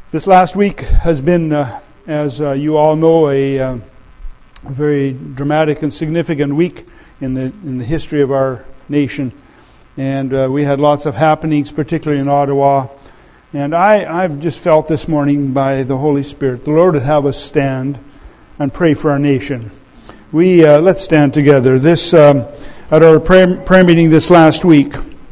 This last week has been, as you all know, a very dramatic and significant week in the history of our nation. And we had lots of happenings, particularly in Ottawa. And I've just felt this morning by the Holy Spirit, the Lord would have us stand and pray for our nation. Let's stand together. At our prayer meeting this last week,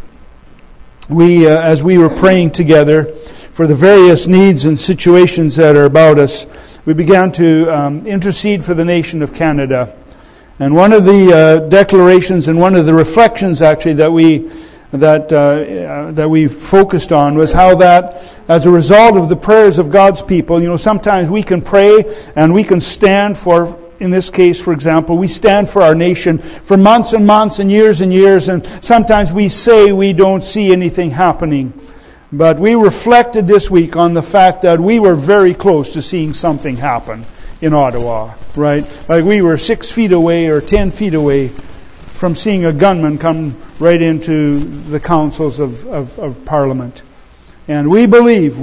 as we were praying together for the various needs and situations that are about us, we began to intercede for the nation of Canada. And one of the declarations and one of the reflections actually that we focused on was how that, as a result of the prayers of God's people, sometimes we can pray and we can stand for, in this case, for example, we stand for our nation for months and months and years, and sometimes we say we don't see anything happening. But we reflected this week on the fact that we were very close to seeing something happen in Ottawa, right? Like we were 6 feet away or 10 feet away from seeing a gunman come right into the councils of Parliament. And we believe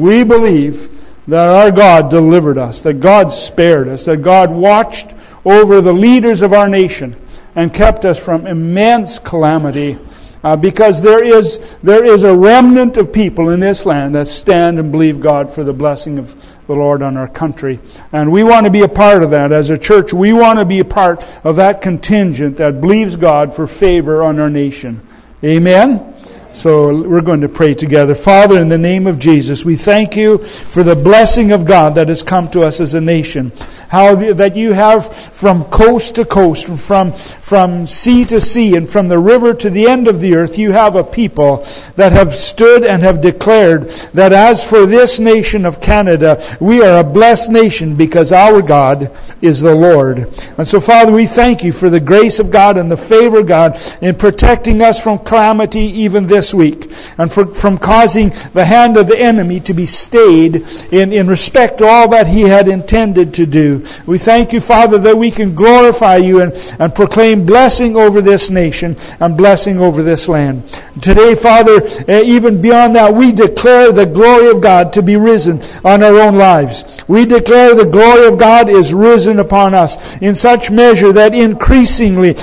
that our God delivered us, that God spared us, that God watched over the leaders of our nation and kept us from immense calamity. Because there is a remnant of people in this land that stand and believe God for the blessing of the Lord on our country. And we want to be a part of that. As a church, we want to be a part of that contingent that believes God for favor on our nation. Amen? So we're going to pray together. Father, in the name of Jesus, we thank you for the blessing of God that has come to us as a nation. How that you have from coast to coast, from sea to sea, and from the river to the end of the earth, you have a people that have stood and have declared that as for this nation of Canada, we are a blessed nation because our God is the Lord. And so, Father, we thank you for the grace of God and the favor of God in protecting us from calamity even this week, and from causing the hand of the enemy to be stayed in respect to all that he had intended to do. We thank you, Father, that we can glorify you and proclaim blessing over this nation and blessing over this land. Today, Father, even beyond that, we declare the glory of God to be risen on our own lives. We declare the glory of God is risen upon us in such measure that increasingly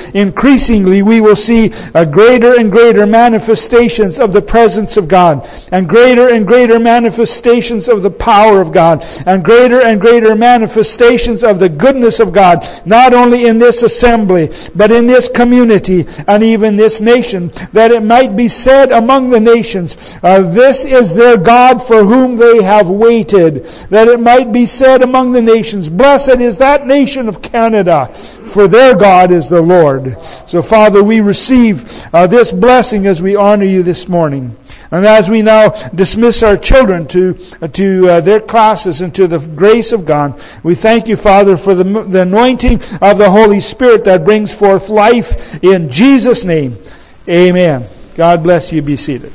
we will see a greater and greater manifestations of the presence of God, and greater manifestations of the power of God, and greater manifestations of the goodness of God, not only in this assembly, but in this community and even this nation, that it might be said among the nations, this is their God for whom they have waited. That it might be said among the nations, blessed is that nation of Canada, for their God is the Lord. So, Father, we receive this blessing as we honor you this morning. And as we now dismiss our children to their classes and to the grace of God, we thank you, Father, for the anointing of the Holy Spirit that brings forth life in Jesus' name. Amen. God bless you. Be seated.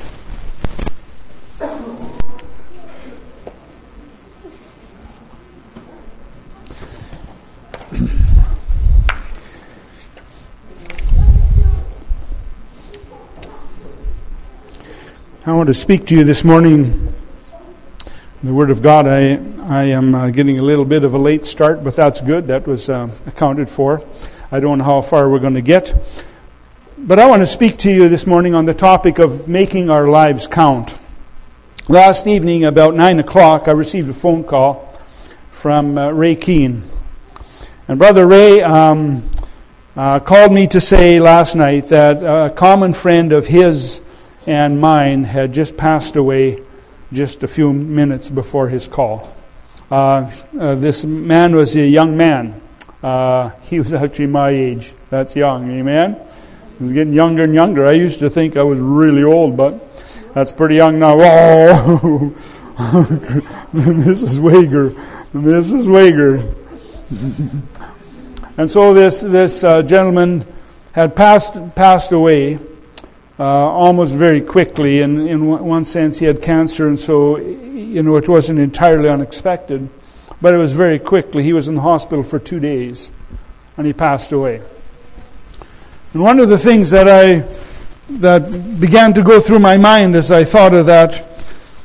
I want to speak to you this morning, the Word of God. I am getting a little bit of a late start, but that's good. That was accounted for. I don't know how far we're going to get. But I want to speak to you this morning on the topic of making our lives count. Last evening, about 9 o'clock, I received a phone call from Ray Keane. And Brother Ray called me to say last night that a common friend of his and mine had just passed away just a few minutes before his call. This man was a young man. He was actually my age. That's young, amen? He was getting younger and younger. I used to think I was really old, but that's pretty young now. Oh, Mrs. Wager. And so this gentleman had passed away almost very quickly. In one sense, he had cancer, and so it wasn't entirely unexpected, but it was very quickly. He was in the hospital for 2 days, and he passed away. And one of the things that began to go through my mind as I thought of that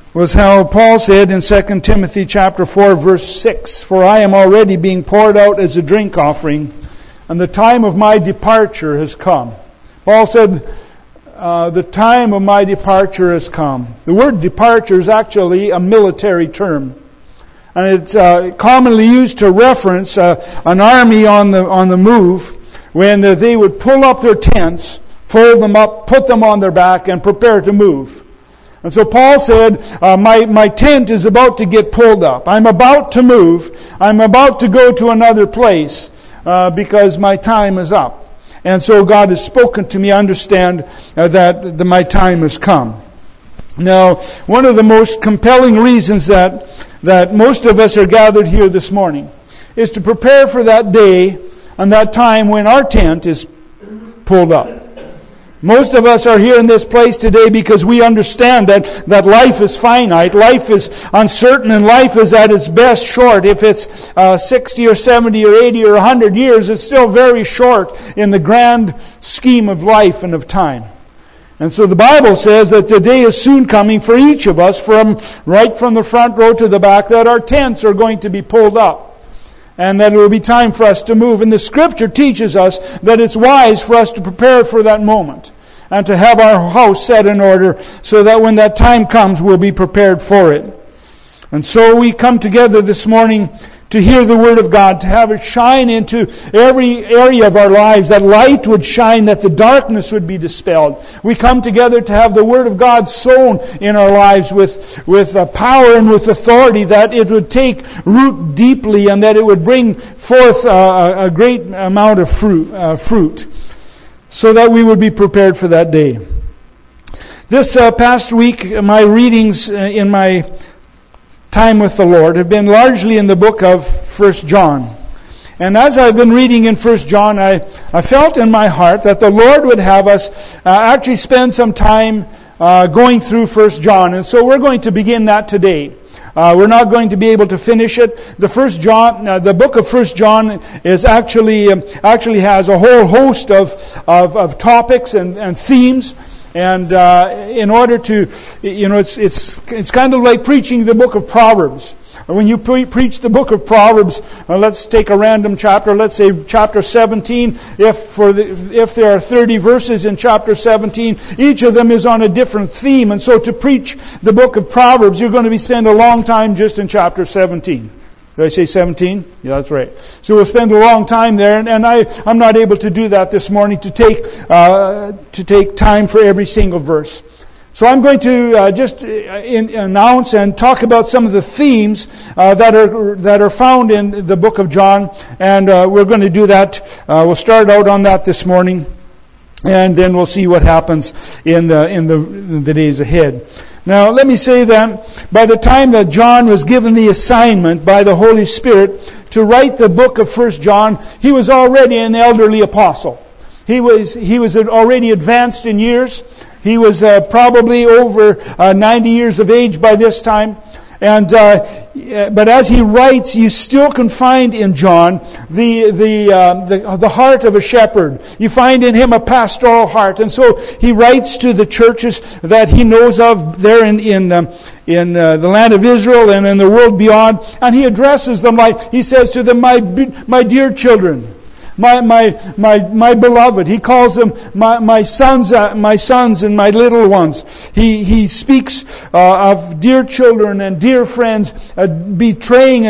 was how Paul said in 2 Timothy chapter 4, verse 6, "For I am already being poured out as a drink offering, and the time of my departure has come." Paul said, the time of my departure has come. The word departure is actually a military term. And it's commonly used to reference an army on the move when they would pull up their tents, fold them up, put them on their back, and prepare to move. And so Paul said, my tent is about to get pulled up. I'm about to move. I'm about to go to another place because my time is up. And so God has spoken to me. I understand that my time has come. Now, one of the most compelling reasons that most of us are gathered here this morning is to prepare for that day and that time when our tent is pulled up. Most of us are here in this place today because we understand that life is finite, life is uncertain, and life is at its best short. If it's 60 or 70 or 80 or 100 years, it's still very short in the grand scheme of life and of time. And so the Bible says that the day is soon coming for each of us, right from the front row to the back, that our tents are going to be pulled up. And that it will be time for us to move. And the Scripture teaches us that it's wise for us to prepare for that moment. And to have our house set in order so that when that time comes, we'll be prepared for it. And so we come together this morning to hear the Word of God, to have it shine into every area of our lives, that light would shine, that the darkness would be dispelled. We come together to have the Word of God sown in our lives with power and with authority, that it would take root deeply and that it would bring forth a great amount of fruit, so that we would be prepared for that day. This past week, my readings in my time with the Lord have been largely in the book of 1 John. And as I've been reading in 1 John, I felt in my heart that the Lord would have us actually spend some time going through 1 John. And so we're going to begin that today. We're not going to be able to finish it. The book of 1 John is actually has a whole host of topics and themes. And in order to, it's kind of like preaching the book of Proverbs. When you preach the book of Proverbs, let's take a random chapter. Let's say chapter 17. If there are 30 verses in chapter 17, each of them is on a different theme. And so to preach the book of Proverbs, you're going to spend a long time just in chapter 17. Did I say 17? Yeah, that's right. So we'll spend a long time there, and I'm not able to do that this morning to take time for every single verse. So I'm going to just announce and talk about some of the themes that are found in the book of John, and we're going to do that. We'll start out on that this morning, and then we'll see what happens in the days ahead. Now, let me say that by the time that John was given the assignment by the Holy Spirit to write the book of 1 John, he was already an elderly apostle. He was already advanced in years. He was probably over 90 years of age by this time. But as he writes, you still can find in John the heart of a shepherd. You find in him a pastoral heart, and so he writes to the churches that he knows of there in the land of Israel and in the world beyond, and he addresses them like he says to them, "My dear children." My beloved. He calls them my sons and my little ones. He speaks of dear children and dear friends, betraying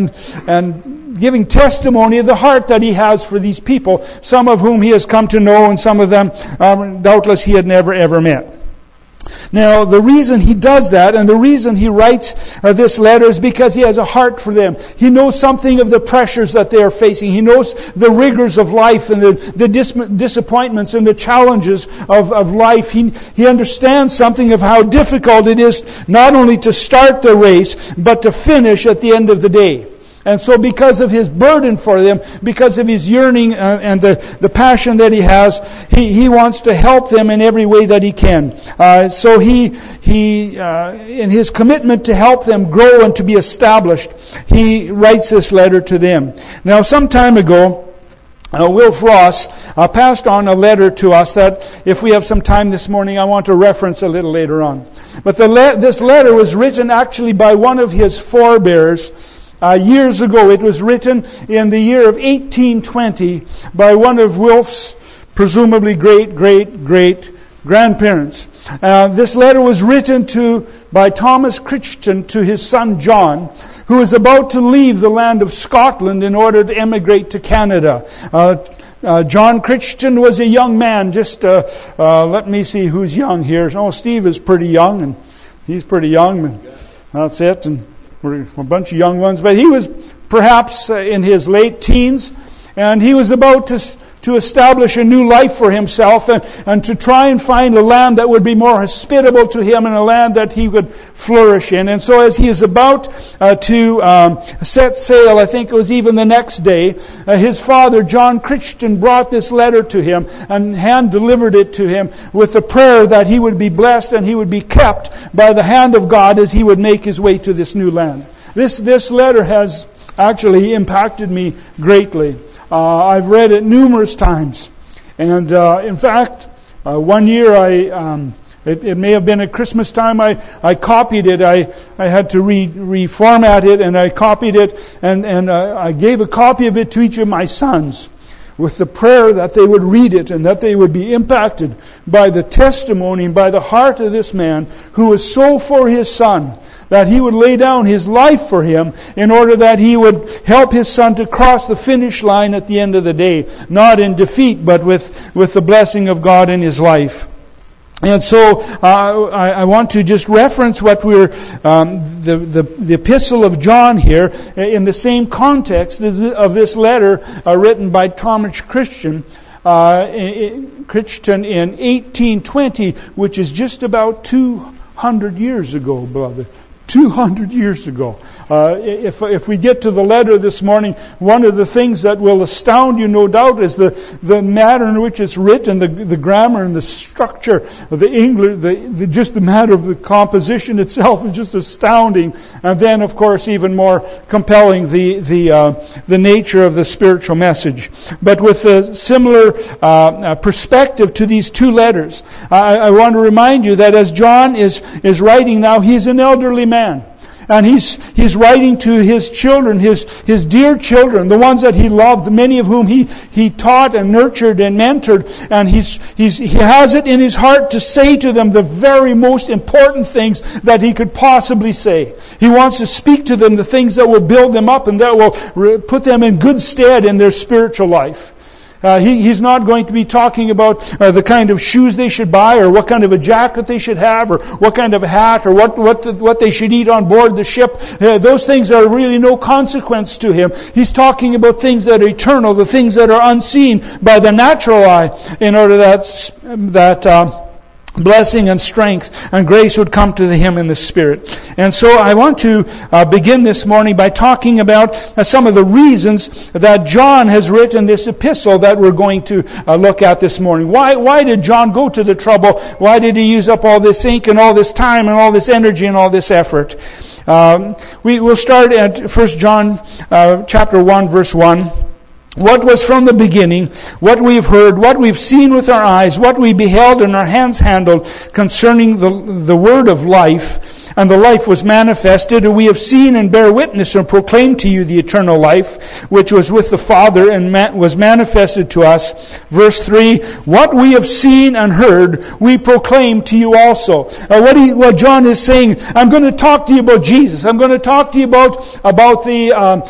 and giving testimony of the heart that he has for these people, some of whom he has come to know, and some of them doubtless he had never ever met. Now, the reason he does that and the reason he writes this letter is because he has a heart for them. He knows something of the pressures that they are facing. He knows the rigors of life and the disappointments and the challenges of life. He understands something of how difficult it is not only to start the race, but to finish at the end of the day. And so because of his burden for them, because of his yearning and the passion that he has, he wants to help them in every way that he can. So he in his commitment to help them grow and to be established, he writes this letter to them. Now, some time ago, Wilf Ross passed on a letter to us that, if we have some time this morning, I want to reference a little later on. But this letter was written actually by one of his forebears years ago. It was written in the year of 1820 by one of Wilf's presumably great-great-great-grandparents. This letter was written by Thomas Crichton to his son John, who was about to leave the land of Scotland in order to emigrate to Canada. John Crichton was a young man. Let me see who's young here. Oh, Steve is pretty young, and he's pretty young. And that's it. And we're a bunch of young ones. But he was perhaps in his late teens, and he was about to establish a new life for himself and to try and find a land that would be more hospitable to him and a land that he would flourish in. And so as he is about to set sail, I think it was even the next day, his father, John Crichton, brought this letter to him and hand-delivered it to him with a prayer that he would be blessed and he would be kept by the hand of God as he would make his way to this new land. This letter has actually impacted me greatly. I've read it numerous times, and in fact, one year it may have been at Christmas time. I copied it. I had to reformat it, and I copied it, and I gave a copy of it to each of my sons, with the prayer that they would read it and that they would be impacted by the testimony and by the heart of this man who was so for his son, that he would lay down his life for him in order that he would help his son to cross the finish line at the end of the day, not in defeat, but with the blessing of God in his life. And so I want to just reference what the epistle of John here in the same context of this letter written by Thomas Crichton in 1820, which is just about 200 years ago, beloved. 200 years ago. If we get to the letter this morning, one of the things that will astound you, no doubt, is the manner in which it's written, the grammar and the structure of the English, just the matter of the composition itself is just astounding. And then, of course, even more compelling, the nature of the spiritual message. But with a similar perspective to these two letters, I want to remind you that as John is writing now, he's an elderly man. And he's writing to his children, his dear children, the ones that he loved, many of whom he taught and nurtured and mentored. And he has it in his heart to say to them the very most important things that he could possibly say. He wants to speak to them the things that will build them up and that will put them in good stead in their spiritual life. He's not going to be talking about the kind of shoes they should buy, or what kind of a jacket they should have, or what kind of a hat, or what they should eat on board the ship. Those things are really no consequence to him. He's talking about things that are eternal, the things that are unseen by the natural eye, in order that blessing and strength and grace would come to him in the Spirit. And so I want to begin this morning by talking about some of the reasons that John has written this epistle that we're going to look at this morning. Why did John go to the trouble? Why did he use up all this ink and all this time and all this energy and all this effort? We'll start at 1 John chapter 1, verse 1. What was from the beginning, what we've heard, what we've seen with our eyes, what we beheld and our hands handled concerning the word of life, and the life was manifested, and we have seen and bear witness and proclaim to you the eternal life, which was with the Father and was manifested to us. Verse 3, what we have seen and heard, we proclaim to you also. What John is saying, I'm going to talk to you about Jesus. I'm going to talk to you about the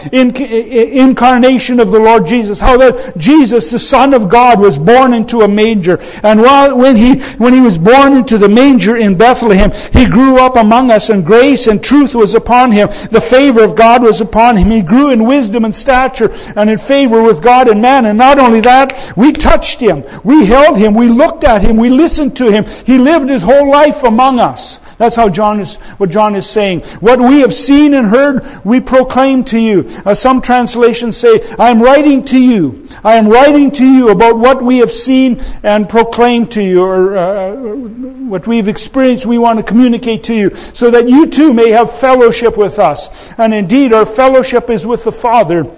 incarnation of the Lord Jesus, how that Jesus, the Son of God, was born into a manger. And when he was born into the manger in Bethlehem, he grew up among us, and grace and truth was upon him. The favor of God was upon him. He grew in wisdom and stature and in favor with God and man. And not only that, we touched him, we held him, we looked at him, we listened to him. He lived his whole life among us. That's what John is saying. What we have seen and heard, we proclaim to you. Some translations say, I am writing to you. I am writing to you about what we have seen and proclaim to you, or what we've experienced, we want to communicate to you, so that you too may have fellowship with us. And indeed, our fellowship is with the Father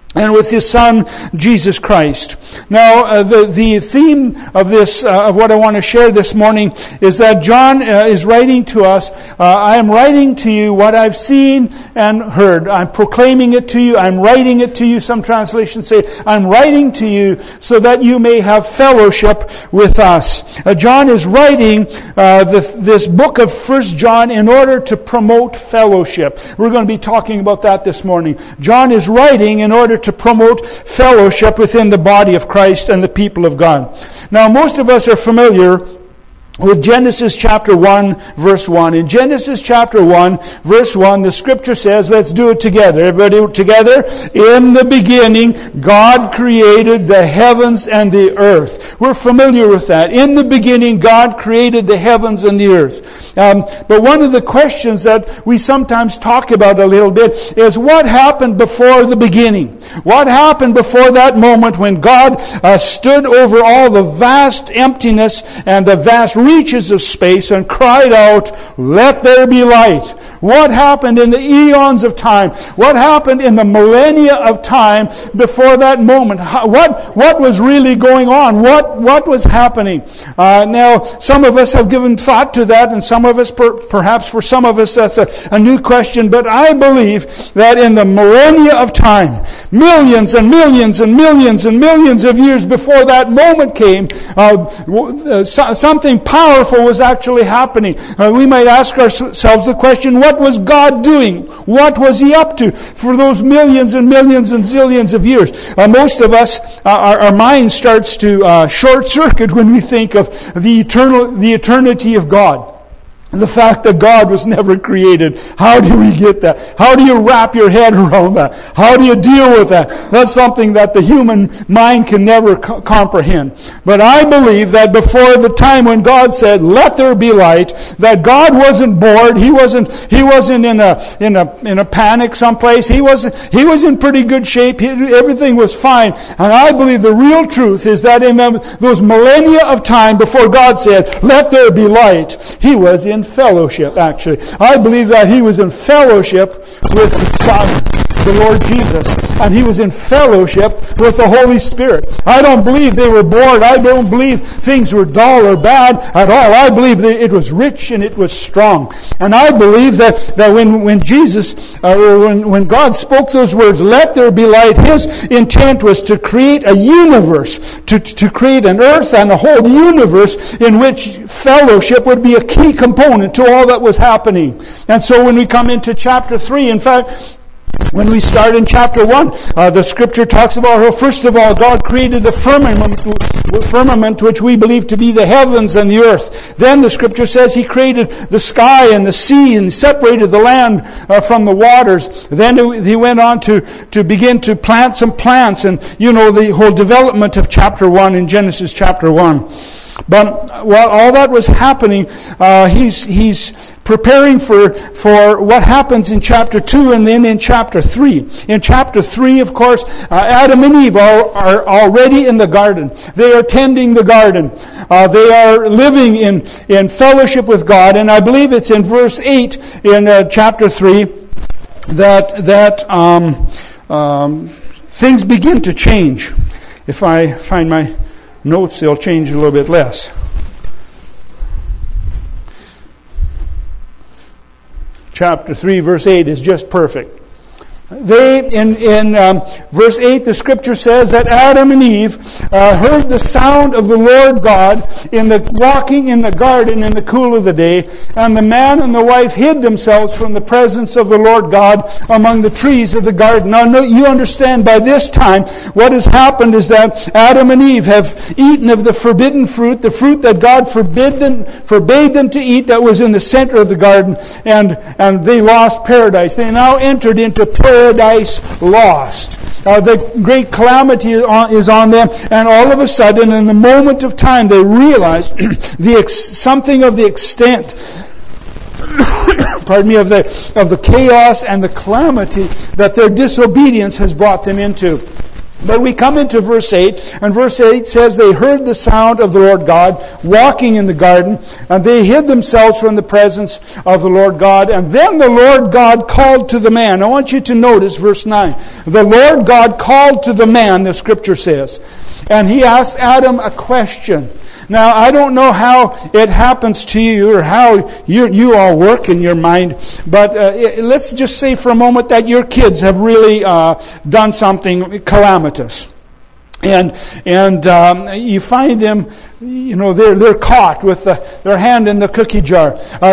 and with His Son, Jesus Christ. Now, the theme of this, of what I want to share this morning, is that John is writing to us. I am writing to you what I've seen and heard. I'm proclaiming it to you. I'm writing it to you. Some translations say, I'm writing to you so that you may have fellowship with us. John is writing this book of 1 John in order to promote fellowship. We're going to be talking about that this morning. John is writing in order to promote fellowship within the body of Christ and the people of God. Now, most of us are familiar with Genesis chapter 1, verse 1. In Genesis chapter 1, verse 1, the Scripture says, let's do it together. Everybody together? In the beginning, God created the heavens and the earth. We're familiar with that. In the beginning, God created the heavens and the earth. But one of the questions that we sometimes talk about a little bit is what happened before the beginning? What happened before that moment when God stood over all the vast emptiness and the vast reaches of space and cried out, let there be light? What happened in the eons of time? What happened in the millennia of time before that moment? What was really going on? What was happening? Now, some of us have given thought to that, and some of us, perhaps for some of us, that's a new question, but I believe that in the millennia of time, millions and millions and millions and millions of years before that moment came, something powerful was actually happening. We might ask ourselves the question, what was God doing? What was He up to for those millions and millions and zillions of years? Most of us, our mind starts to short circuit when we think of the eternity of God. The fact that God was never created. How do we get that? How do you wrap your head around that? How do you deal with that? That's something that the human mind can never comprehend. But I believe that before the time when God said, let there be light, that God wasn't bored. He wasn't in a panic someplace. He was in pretty good shape. Everything was fine. And I believe the real truth is that in those millennia of time before God said, let there be light, He was in fellowship, actually. I believe that He was in fellowship with the Son, the Lord Jesus, and He was in fellowship with the Holy Spirit. I don't believe they were bored. I don't believe things were dull or bad at all. I believe that it was rich and it was strong. And I believe that when Jesus, when God spoke those words, let there be light, His intent was to create a universe, to create an earth and a whole universe in which fellowship would be a key component to all that was happening. And so when we come into chapter 3, in fact, when we start in chapter 1, the Scripture talks about how, first of all, God created the firmament which we believe to be the heavens and the earth. Then the Scripture says He created the sky and the sea and separated the land from the waters. Then He went on to begin to plant some plants, and the whole development of chapter 1 in Genesis chapter 1. But while all that was happening, he's preparing for what happens in chapter 2 and then in chapter 3. In chapter 3, of course, Adam and Eve are already in the garden. They are tending the garden. They are living in fellowship with God. And I believe it's in verse 8 in chapter 3 that things begin to change. If I find my notes, they'll change a little bit less. Chapter 3, verse 8 is just perfect. In verse 8, the Scripture says that Adam and Eve heard the sound of the Lord God walking in the garden in the cool of the day, and the man and the wife hid themselves from the presence of the Lord God among the trees of the garden. Now, you understand by this time what has happened is that Adam and Eve have eaten of the forbidden fruit, the fruit that God forbade them to eat, that was in the center of the garden, and they lost paradise. They now entered into paradise lost. The great calamity is on them, and all of a sudden, in the moment of time, they realize something of the extent pardon me, of the chaos and the calamity that their disobedience has brought them into. But we come into verse 8, and verse 8 says, they heard the sound of the Lord God walking in the garden, and they hid themselves from the presence of the Lord God. And then the Lord God called to the man. I want you to notice verse 9. The Lord God called to the man, the scripture says, and he asked Adam a question. Now, I don't know how it happens to you or how you all work in your mind, but let's just say for a moment that your kids have really done something calamitous. And you find them, they're caught with their hand in the cookie jar.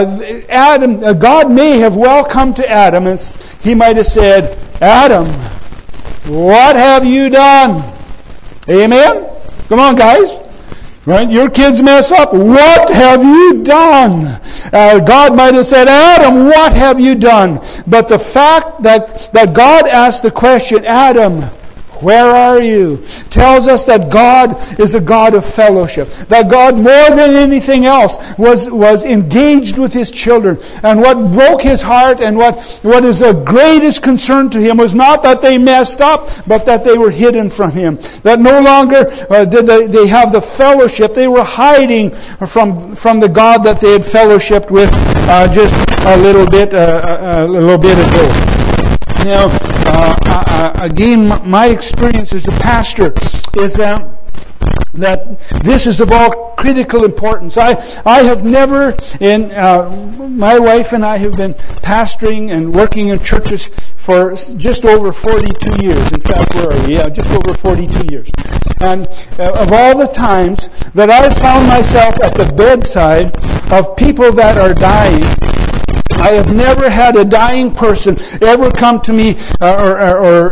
God may have well come to Adam, and he might have said, Adam, what have you done? Amen? Come on, guys. Right? Your kids mess up. What have you done? God might have said, Adam, what have you done? But the fact that God asked the question, Adam, where are you? Tells us that God is a God of fellowship. That God, more than anything else, was engaged with His children. And what broke His heart and what is the greatest concern to Him was not that they messed up, but that they were hidden from Him. That no longer did they have the fellowship. They were hiding from the God that they had fellowshiped with just a little bit ago. Now, again, my experience as a pastor is that this is of all critical importance. I have never, my wife and I have been pastoring and working in churches for just over 42 years. In fact, just over 42 years. And of all the times that I've found myself at the bedside of people that are dying, I have never had a dying person ever come to me or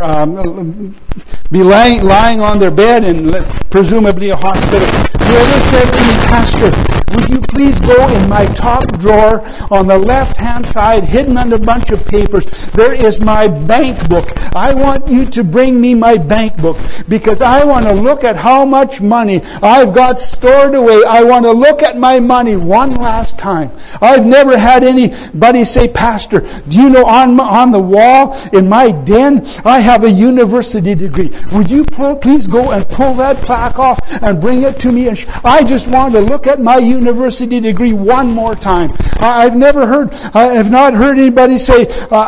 be lying on their bed in presumably a hospital. Whoever said to me, Pastor, would you please go in my top drawer on the left-hand side, hidden under a bunch of papers, there is my bank book. I want you to bring me my bank book because I want to look at how much money I've got stored away. I want to look at my money one last time. I've never had anybody say, Pastor, do you know on the wall in my den, I have a university degree. Would you please go and pull that plaque off and bring it to me? And I just want to look at my university degree one more time. I have not heard anybody say,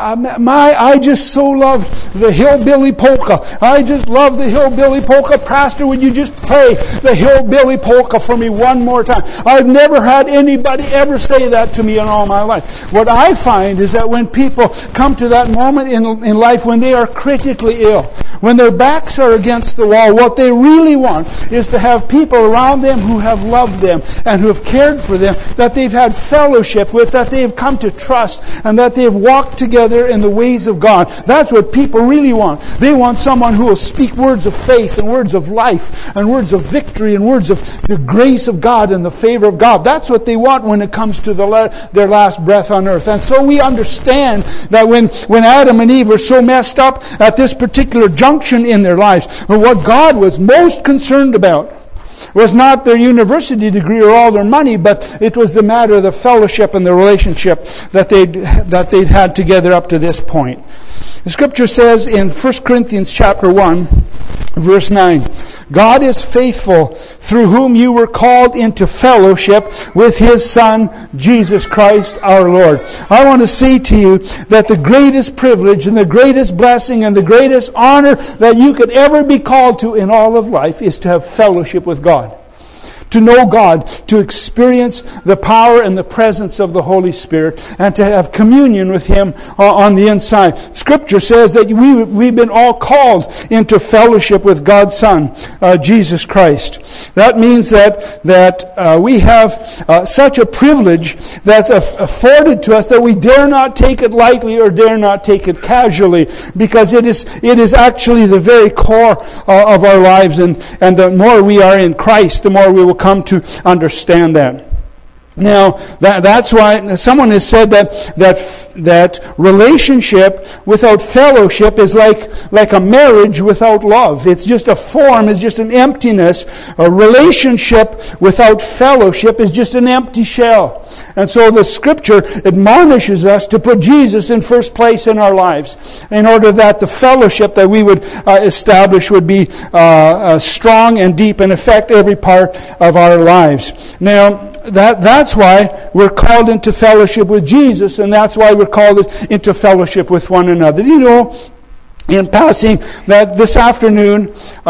I just so love the Hillbilly Polka. I just love the Hillbilly Polka. Pastor, would you just play the Hillbilly Polka for me one more time? I've never had anybody ever say that to me in all my life. What I find is that when people come to that moment in life when they are critically ill, when their backs are against the wall, what they really want is to have people around them who have loved them and who have cared for them, that they've had fellowship with, that they have come to trust, and that they have walked together in the ways of God. That's what people really want. They want someone who will speak words of faith and words of life and words of victory and words of the grace of God and the favor of God. That's what they want when it comes to their last breath on earth. And so we understand that when Adam and Eve were so messed up at this particular junction in their lives, what God was most concerned about was not their university degree or all their money, but it was the matter of the fellowship and the relationship that they'd had together up to this point. The scripture says in 1 Corinthians chapter 1, verse 9, God is faithful, through whom you were called into fellowship with His Son, Jesus Christ our Lord. I want to say to you that the greatest privilege and the greatest blessing and the greatest honor that you could ever be called to in all of life is to have fellowship with God. To know God, to experience the power and the presence of the Holy Spirit, and to have communion with Him on the inside. Scripture says that we've been all called into fellowship with God's Son, Jesus Christ. That means that we have such a privilege that's afforded to us that we dare not take it lightly or dare not take it casually, because it is actually the very core of our lives, and the more we are in Christ, the more we will come to understand that. Now, that's why someone has said that relationship without fellowship is like a marriage without love. It's just a form, it's just an emptiness. A relationship without fellowship is just an empty shell. And so the Scripture admonishes us to put Jesus in first place in our lives in order that the fellowship that we would establish would be strong and deep and affect every part of our lives. Now, that's why we're called into fellowship with Jesus, and that's why we're called into fellowship with one another. You know, in passing, that this afternoon,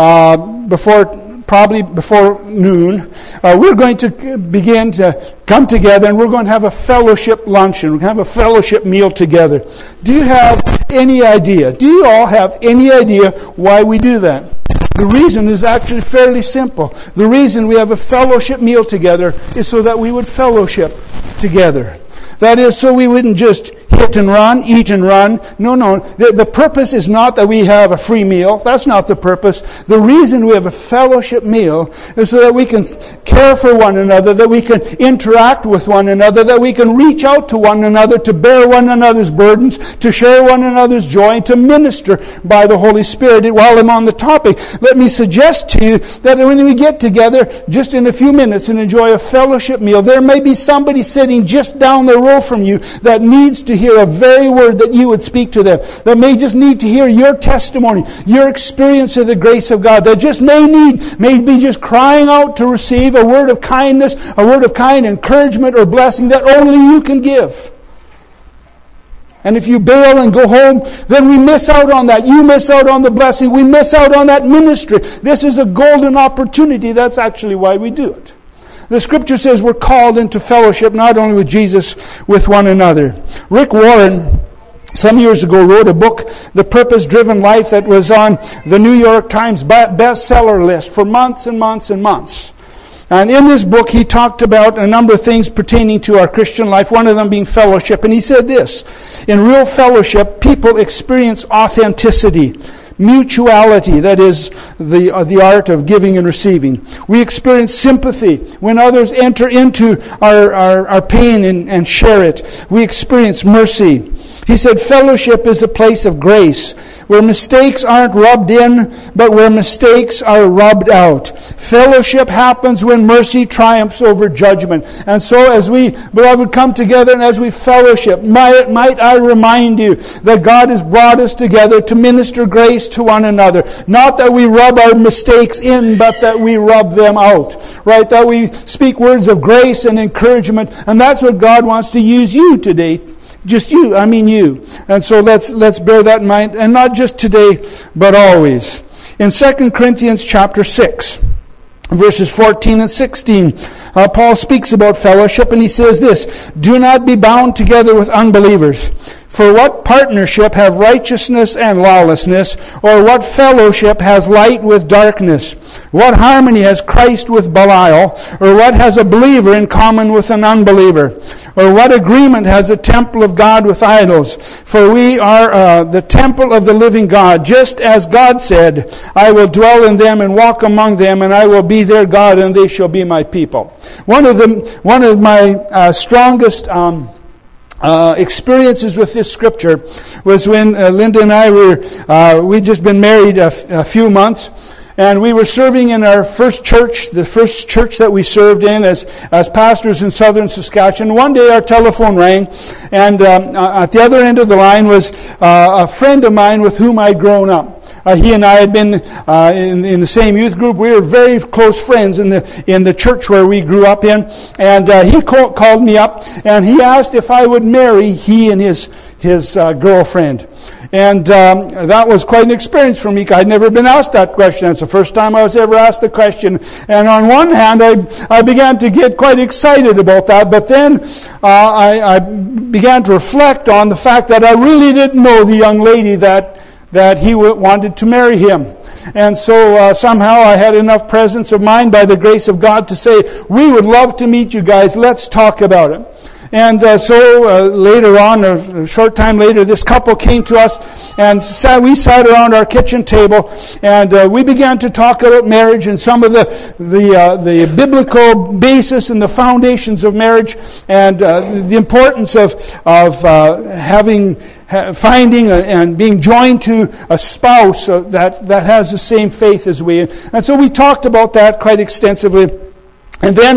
probably before noon, we're going to begin to come together, and we're going to have a fellowship luncheon. We're going to have a fellowship meal together. Do you have any idea? Do you all have any idea why we do that? The reason is actually fairly simple. The reason we have a fellowship meal together is so that we would fellowship together. That is, so we wouldn't just hit and run, eat and run. No. The purpose is not that we have a free meal. That's not the purpose. The reason we have a fellowship meal is so that we can care for one another, that we can interact with one another, that we can reach out to one another, to bear one another's burdens, to share one another's joy, and to minister by the Holy Spirit. While I'm on the topic, let me suggest to you that when we get together just in a few minutes and enjoy a fellowship meal, there may be somebody sitting just down the road from you that needs to hear a very word that you would speak to them, that may just need to hear your testimony, your experience of the grace of God, that just may be just crying out to receive a word of kindness, a word of kind encouragement or blessing that only you can give. And if you bail and go home, then we miss out on that. You miss out on the blessing. We miss out on that ministry. This is a golden opportunity. That's actually why we do it. The Scripture says we're called into fellowship not only with Jesus, with one another. Rick Warren, some years ago, wrote a book, The Purpose-Driven Life, that was on the New York Times bestseller list for months and months and months. And in this book, he talked about a number of things pertaining to our Christian life, one of them being fellowship. And he said this: in real fellowship, people experience authenticity, mutuality, that is the art of giving and receiving. We experience sympathy when others enter into our pain and share it. We experience mercy. He said fellowship is a place of grace, where mistakes aren't rubbed in, but where mistakes are rubbed out. Fellowship happens when mercy triumphs over judgment. And so as we, beloved, come together and as we fellowship, might I remind you that God has brought us together to minister grace to one another. Not that we rub our mistakes in, but that we rub them out. Right? That we speak words of grace and encouragement. And that's what God wants to use you today. Just you, I mean you. And so let's bear that in mind, and not just today, but always. In 2 Corinthians chapter 6, verses 14 and 16, Paul speaks about fellowship, and he says this: do not be bound together with unbelievers. For what partnership have righteousness and lawlessness? Or what fellowship has light with darkness? What harmony has Christ with Belial? Or what has a believer in common with an unbeliever? Or what agreement has the temple of God with idols? For we are the temple of the living God, just as God said, I will dwell in them and walk among them, and I will be their God, and they shall be my people. One of my strongest experiences with this Scripture was when Linda and I we'd just been married a few months, and we were serving in our first church, the first church that we served in as pastors in southern Saskatchewan. One day our telephone rang, and at the other end of the line was a friend of mine with whom I'd grown up. He and I had been in the same youth group. We were very close friends in the church where we grew up in. And he called me up, and he asked if I would marry he and his girlfriend. And that was quite an experience for me. I'd never been asked that question. It's the first time I was ever asked the question. And on one hand, I began to get quite excited about that. But then I began to reflect on the fact that I really didn't know the young lady that he wanted to marry him. And so somehow I had enough presence of mind by the grace of God to say, we would love to meet you guys. Let's talk about it. And so later on, a short time later, this couple came to us, and we sat around our kitchen table, and we began to talk about marriage and some of the biblical basis and the foundations of marriage, and the importance of finding and being joined to a spouse that has the same faith as we. And so we talked about that quite extensively. And then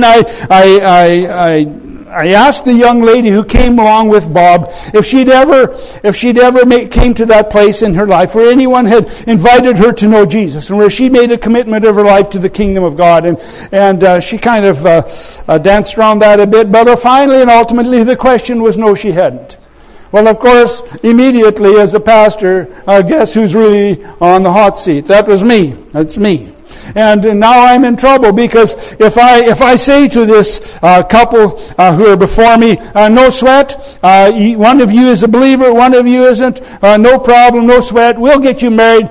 I asked the young lady who came along with Bob if she'd ever came to that place in her life where anyone had invited her to know Jesus and where she made a commitment of her life to the kingdom of God. And she kind of danced around that a bit, but finally and ultimately the question was no, she hadn't. Well, of course, immediately as a pastor, guess who's really on the hot seat? That was me. That's me. And now I'm in trouble, because if I say to this couple who are before me, no sweat, one of you is a believer, one of you isn't, no problem, no sweat, we'll get you married,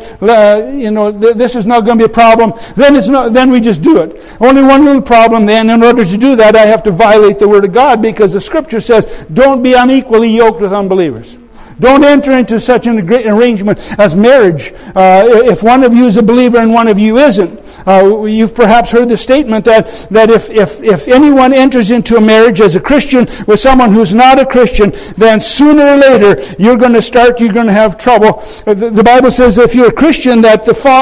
this is not going to be a problem, then we just do it. Only one little problem then, in order to do that, I have to violate the Word of God, because the Scripture says, don't be unequally yoked with unbelievers. Don't enter into such an arrangement as marriage. If one of you is a believer and one of you isn't, you've perhaps heard the statement that if anyone enters into a marriage as a Christian with someone who's not a Christian, then sooner or later you're going to have trouble. The Bible says if you're a Christian that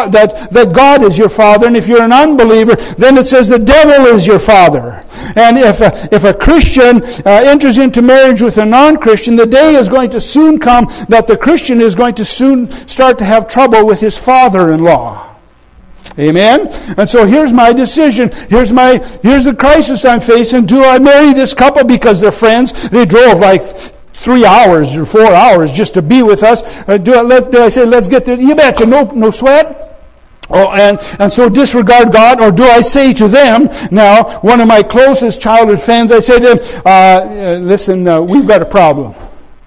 God is your father, and if you're an unbeliever, then it says the devil is your father. And if a Christian enters into marriage with a non-Christian, the day is going to soon come that the Christian is going to soon start to have trouble with his father-in-law. Amen? And so here's my decision. Here's the crisis I'm facing. Do I marry this couple because they're friends? They drove like 3 hours or 4 hours just to be with us. Do I say, let's get this? You betcha, no sweat. Oh, and so disregard God, or do I say to them, now, one of my closest childhood friends, I say to them, listen, we've got a problem.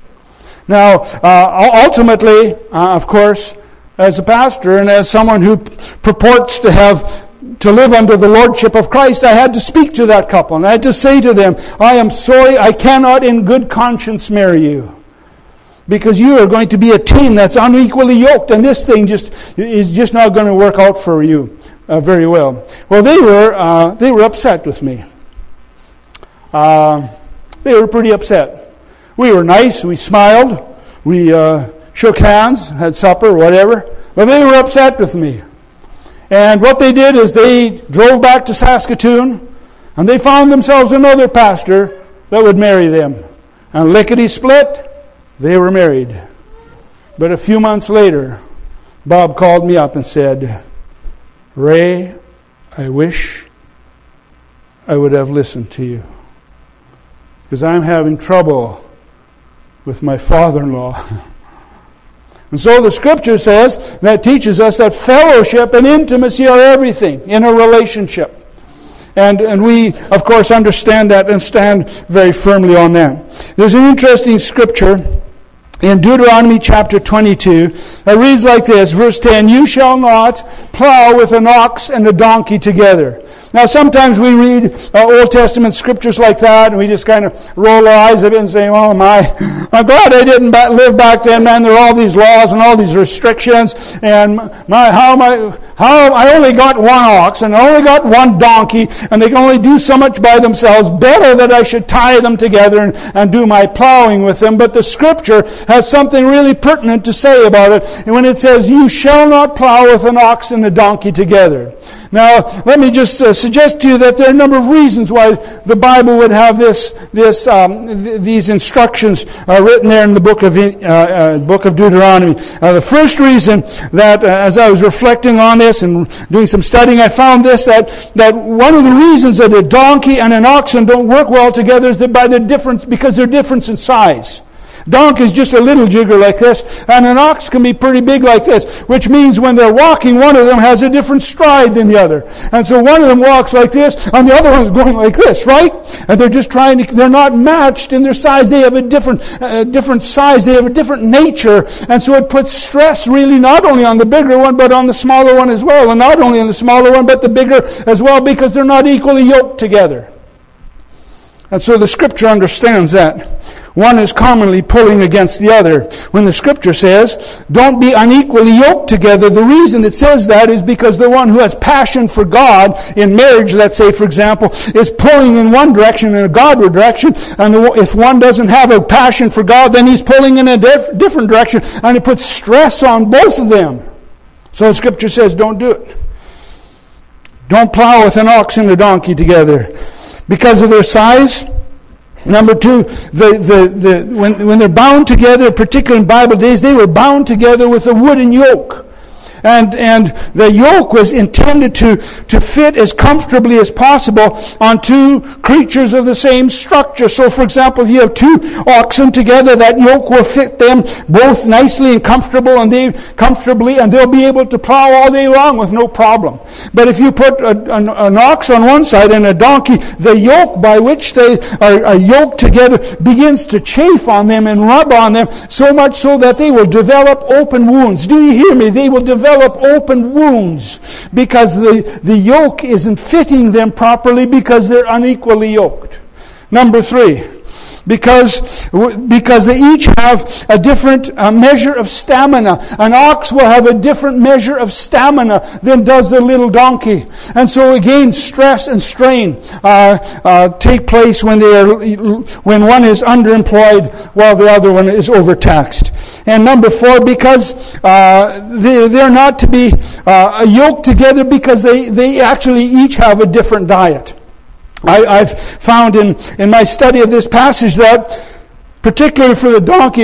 Now, ultimately, of course, as a pastor and as someone who purports to live under the lordship of Christ, I had to speak to that couple, and I had to say to them, I am sorry, I cannot in good conscience marry you. Because you are going to be a team that's unequally yoked, and this thing is just not going to work out for you very well. Well, they were upset with me. They were pretty upset. We were nice. We smiled. We shook hands, had supper, whatever. But they were upset with me. And what they did is they drove back to Saskatoon, and they found themselves another pastor that would marry them. And lickety-split, they were married. But a few months later, Bob called me up and said, Ray, I wish I would have listened to you, because I'm having trouble with my father-in-law. And so the Scripture says, that teaches us that fellowship and intimacy are everything in a relationship. And we, of course, understand that and stand very firmly on that. There's an interesting Scripture in Deuteronomy chapter 22 that reads like this, verse 10, you shall not plow with an ox and a donkey together. Now, sometimes we read Old Testament scriptures like that, and we just kind of roll our eyes at it and say, oh, I'm glad I didn't live back then, man. There are all these laws and all these restrictions, and how I only got one ox, and I only got one donkey, and they can only do so much by themselves. Better that I should tie them together and do my plowing with them. But the Scripture has something really pertinent to say about it, and when it says, you shall not plow with an ox and a donkey together. Now, let me just suggest to you that there are a number of reasons why the Bible would have these instructions written there in the book of Deuteronomy. The first reason that, as I was reflecting on this and doing some studying, I found this, that one of the reasons that a donkey and an oxen don't work well together is because they're different in size. Donkey is just a little jigger like this, and an ox can be pretty big like this, which means when they're walking, one of them has a different stride than the other. And so one of them walks like this, and the other one's going like this, right? And they're just they're not matched in their size. They have a different size. They have a different nature. And so it puts stress really not only on the bigger one, but on the smaller one as well. And not only on the smaller one, but the bigger as well, because they're not equally yoked together. And so the Scripture understands that. One is commonly pulling against the other. When the Scripture says, don't be unequally yoked together, the reason it says that is because the one who has passion for God in marriage, let's say, for example, is pulling in one direction, in a Godward direction, and if one doesn't have a passion for God, then he's pulling in a different direction, and it puts stress on both of them. So the Scripture says, don't do it. Don't plow with an ox and a donkey together. Because of their size. Number two, when they're bound together, particularly in Bible days, they were bound together with a wooden yoke. And the yoke was intended to fit as comfortably as possible on two creatures of the same structure. So, for example, if you have two oxen together, that yoke will fit them both nicely and comfortably, and they'll be able to plow all day long with no problem. But if you put an ox on one side and a donkey, the yoke by which they are yoked together begins to chafe on them and rub on them, so much so that they will develop open wounds. Do you hear me? They will develop open wounds because the yoke isn't fitting them properly because they're unequally yoked. Number three, because they each have a different measure of stamina. An ox will have a different measure of stamina than does the little donkey. And so again, stress and strain take place when one is underemployed while the other one is overtaxed. And number four, because they're not to be yoked together because they actually each have a different diet. I've found in my study of this passage that, particularly for the donkey,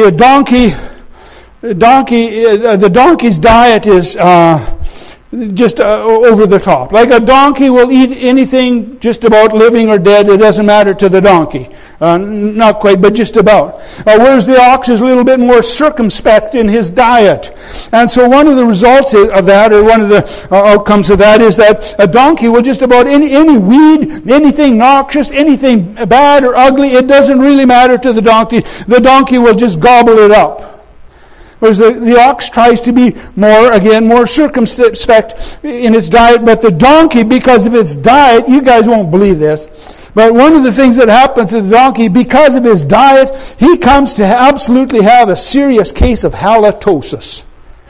the donkey's diet is just over the top. Like a donkey will eat anything just about living or dead. It doesn't matter to the donkey. Not quite, but just about. Whereas the ox is a little bit more circumspect in his diet. And so one of the results of that, or one of the outcomes of that, is that a donkey will just about any weed, anything noxious, anything bad or ugly, it doesn't really matter to the donkey. The donkey will just gobble it up. Whereas the ox tries to be more circumspect in its diet. But the donkey, because of its diet, you guys won't believe this, but one of the things that happens to the donkey, because of his diet, he comes to absolutely have a serious case of halitosis.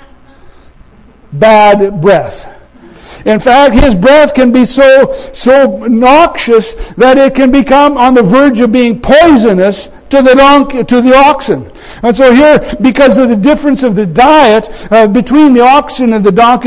Bad breath. In fact, his breath can be so noxious that it can become on the verge of being poisonous to the oxen. And so here, because of the difference of the diet between the oxen and the donkey,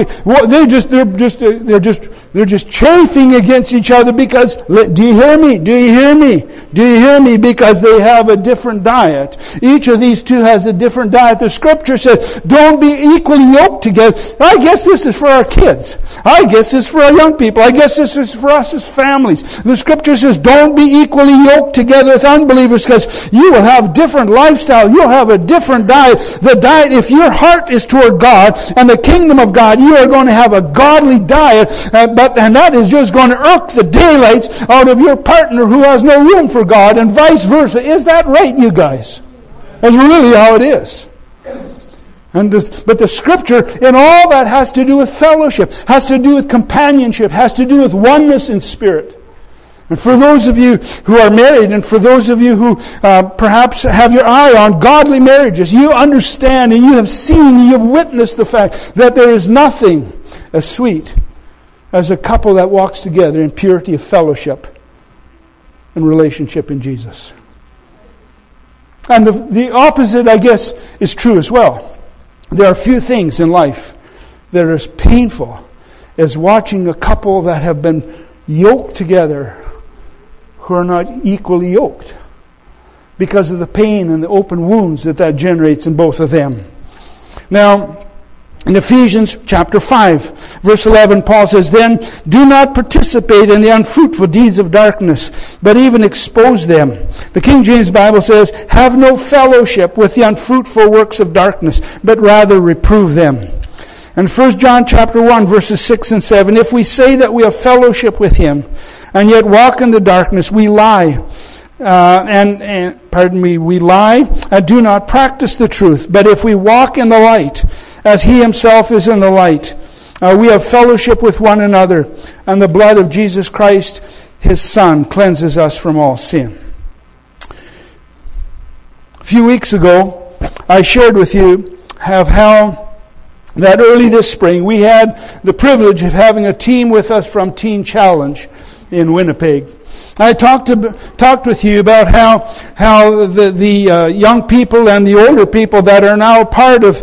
they're just chafing against each other because, do you hear me? Do you hear me? Do you hear me? Because they have a different diet. Each of these two has a different diet. The Scripture says, don't be equally yoked together. I guess this is for our kids. I guess this is for our young people. I guess this is for us as families. The Scripture says, don't be equally yoked together with unbelievers because you will have different lifestyle. You'll have a different diet. The diet, if your heart is toward God and the kingdom of God, you are going to have a godly diet, and that is just going to irk the daylights out of your partner who has no room for God, and vice versa. Is that right, you guys? That's really how it is. But the Scripture, in all that, has to do with fellowship, has to do with companionship, has to do with oneness in spirit. And for those of you who are married, and for those of you who perhaps have your eye on godly marriages, you understand and you have seen, you have witnessed the fact that there is nothing as sweet as a couple that walks together in purity of fellowship and relationship in Jesus. And the opposite, I guess, is true as well. There are few things in life that are as painful as watching a couple that have been yoked together who are not equally yoked because of the pain and the open wounds that generates in both of them. Now, in Ephesians chapter 5, verse 11, Paul says, "Then do not participate in the unfruitful deeds of darkness, but even expose them." The King James Bible says, "Have no fellowship with the unfruitful works of darkness, but rather reprove them." And 1 John chapter 1, verses 6 and 7, "If we say that we have fellowship with him, and yet walk in the darkness, we lie. We lie and do not practice the truth. But if we walk in the light, as he himself is in the light, we have fellowship with one another, and the blood of Jesus Christ, his Son, cleanses us from all sin." few weeks ago, I shared with you how that early this spring we had the privilege of having a team with us from Teen Challenge in Winnipeg. I talked with you about how the young people and the older people that are now part of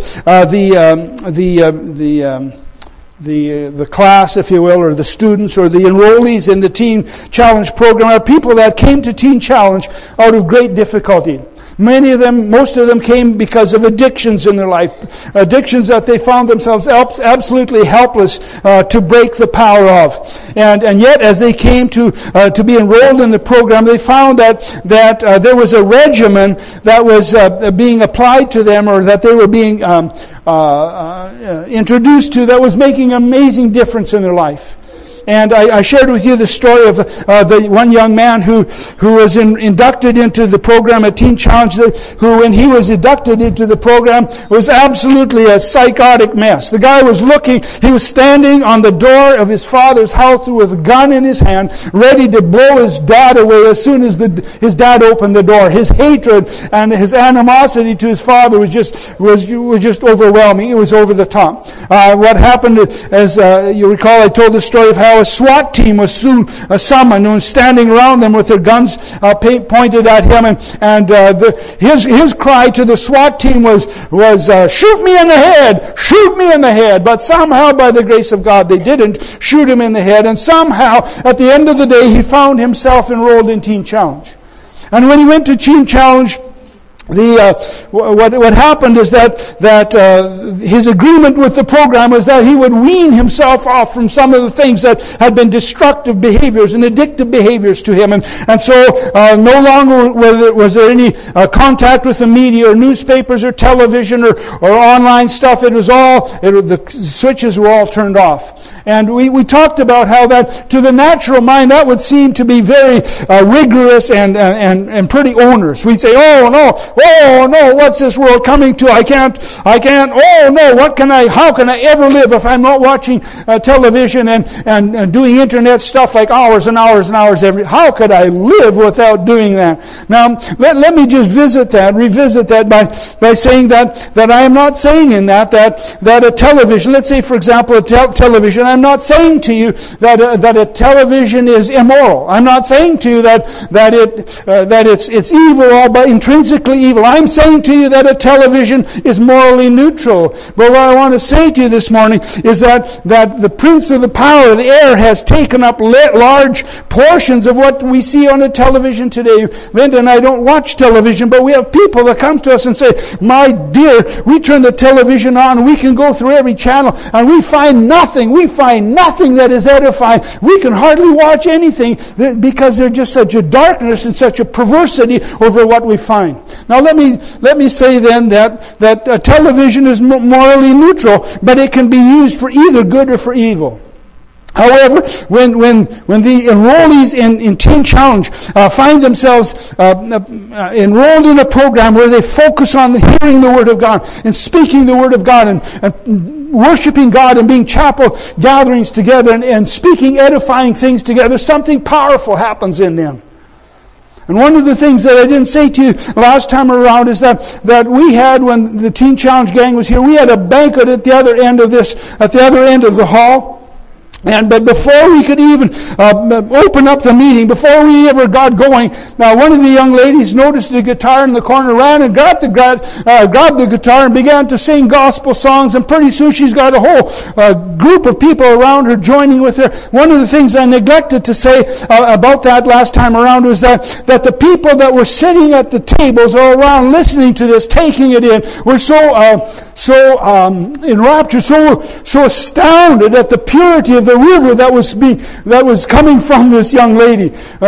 the class, if you will, or the students or the enrollees in the Teen Challenge program are people that came to Teen Challenge out of great difficulty. Most of them came because of addictions in their life, addictions that they found themselves absolutely helpless to break the power of. And yet, as they came to be enrolled in the program, they found that there was a regimen that was being applied to them, or that they were being introduced to, that was making an amazing difference in their life. And I shared with you the story of the one young man who was inducted into the program at Teen Challenge, who, when he was inducted into the program, was absolutely a psychotic mess. The guy was he was standing on the door of his father's house with a gun in his hand, ready to blow his dad away as soon as his dad opened the door. His hatred and his animosity to his father was just overwhelming. It was over the top. What happened, as you recall, I told the story of how a SWAT team was soon summoned and was standing around them with their guns pointed at him, and his cry to the SWAT team was shoot me in the head, shoot me in the head. But somehow, by the grace of God, they didn't shoot him in the head, and somehow at the end of the day he found himself enrolled in Teen Challenge. And when he went to Teen Challenge, what happened is that his agreement with the program was that he would wean himself off from some of the things that had been destructive behaviors and addictive behaviors to him, and so no longer was there any contact with the media or newspapers or television or online stuff. The switches were all turned off. And we talked about how that, to the natural mind, that would seem to be very rigorous and pretty onerous. We'd say, oh no, what's this world coming to? I can't, oh no, how can I ever live if I'm not watching television and doing internet stuff like hours and hours and hours how could I live without doing that? Now, let me just revisit that by saying that I am not saying in that a television, let's say for example a television, I'm not saying to you that a television is immoral. I'm not saying to you that it's evil, all but intrinsically evil. I'm saying to you that a television is morally neutral. But what I want to say to you this morning is that the prince of the power of the air has taken up large portions of what we see on the television today. Linda and I don't watch television, but we have people that come to us and say, my dear, we turn the television on and we can go through every channel and we find nothing that is edifying. We can hardly watch anything because there's just such a darkness and such a perversity over what we find. Now let me say then that television is morally neutral, but it can be used for either good or for evil. However, when the enrollees in Teen Challenge find themselves enrolled in a program where they focus on hearing the Word of God and speaking the Word of God and worshiping God and being chapel gatherings together and speaking edifying things together, something powerful happens in them. And one of the things that I didn't say to you last time around is that we had, when the Teen Challenge gang was here, we had a banquet at the other end of the hall. But before we could even open up the meeting, before we ever got going, now one of the young ladies noticed the guitar in the corner, ran and grabbed the guitar and began to sing gospel songs, and pretty soon she's got a whole group of people around her joining with her. One of the things I neglected to say about that last time around was that the people that were sitting at the tables or around listening to this, taking it in, were so enraptured, so astounded at the purity of the river that was coming from this young lady.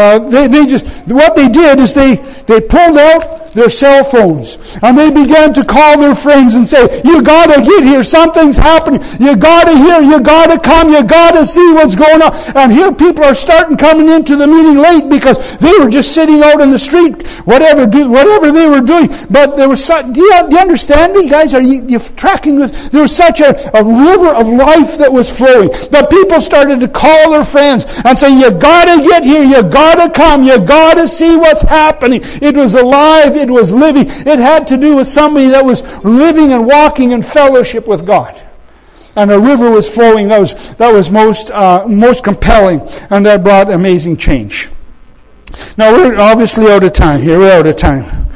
What they did is they pulled out their cell phones and they began to call their friends and say, you gotta get here, something's happening, you gotta hear, you gotta come, you gotta see what's going on. And here people are coming into the meeting late because they were just sitting out in the street, whatever they were doing. But there was do you understand me, guys? Are you tracking with? There was such a river of life that was flowing. But people people started to call their friends and say, you got to get here, you got to come, you got to see what's happening. It was alive, it was living. It had to do with somebody that was living and walking in fellowship with God. And a river was flowing. That was most compelling, and that brought amazing change. Now, we're obviously out of time here. We're out of time.